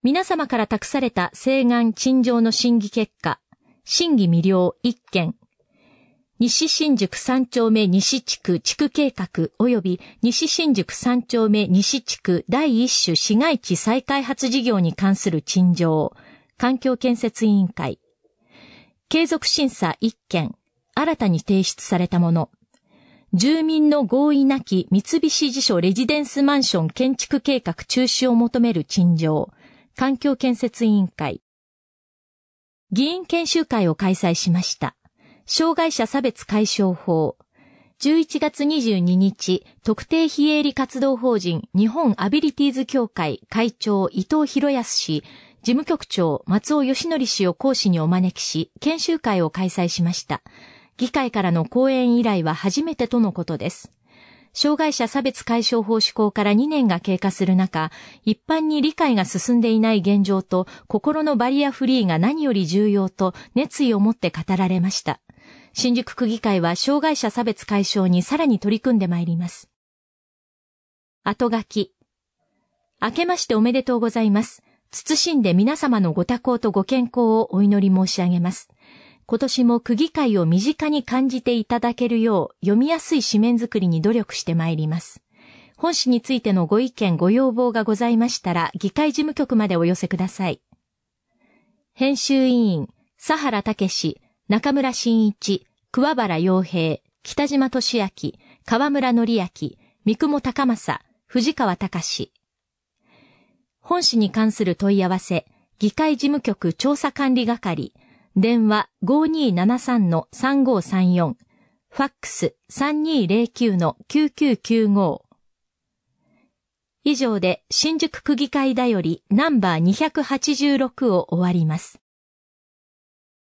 皆様から託された請願陳情の審議結果、審議未了1件、西新宿3丁目西地区地区計画及び西新宿3丁目西地区第1種市街地再開発事業に関する陳情、環境建設委員会。継続審査1件、新たに提出されたもの。住民の合意なき三菱地所レジデンスマンション建築計画中止を求める陳情、環境建設委員会。議員研修会を開催しました。障害者差別解消法。11月22日、特定非営利活動法人日本アビリティーズ協会会長伊藤博康氏、事務局長松尾義則氏を講師にお招きし、研修会を開催しました。議会からの講演依頼は初めてとのことです。障害者差別解消法施行から2年が経過する中、一般に理解が進んでいない現状と心のバリアフリーが何より重要と熱意を持って語られました。新宿区議会は障害者差別解消にさらに取り組んでまいります。後書き。明けましておめでとうございます。謹んで皆様のご多幸とご健康をお祈り申し上げます。今年も区議会を身近に感じていただけるよう読みやすい紙面作りに努力してまいります。本誌についてのご意見ご要望がございましたら議会事務局までお寄せください。編集委員、佐原武、中村真一、桑原洋平、北島俊明、河村則明、三雲高正、藤川隆。本誌に関する問い合わせ、議会事務局調査管理係、電話 5273-3534、ファックス 3209-9995。以上で新宿区議会だよりナンバー286を終わります。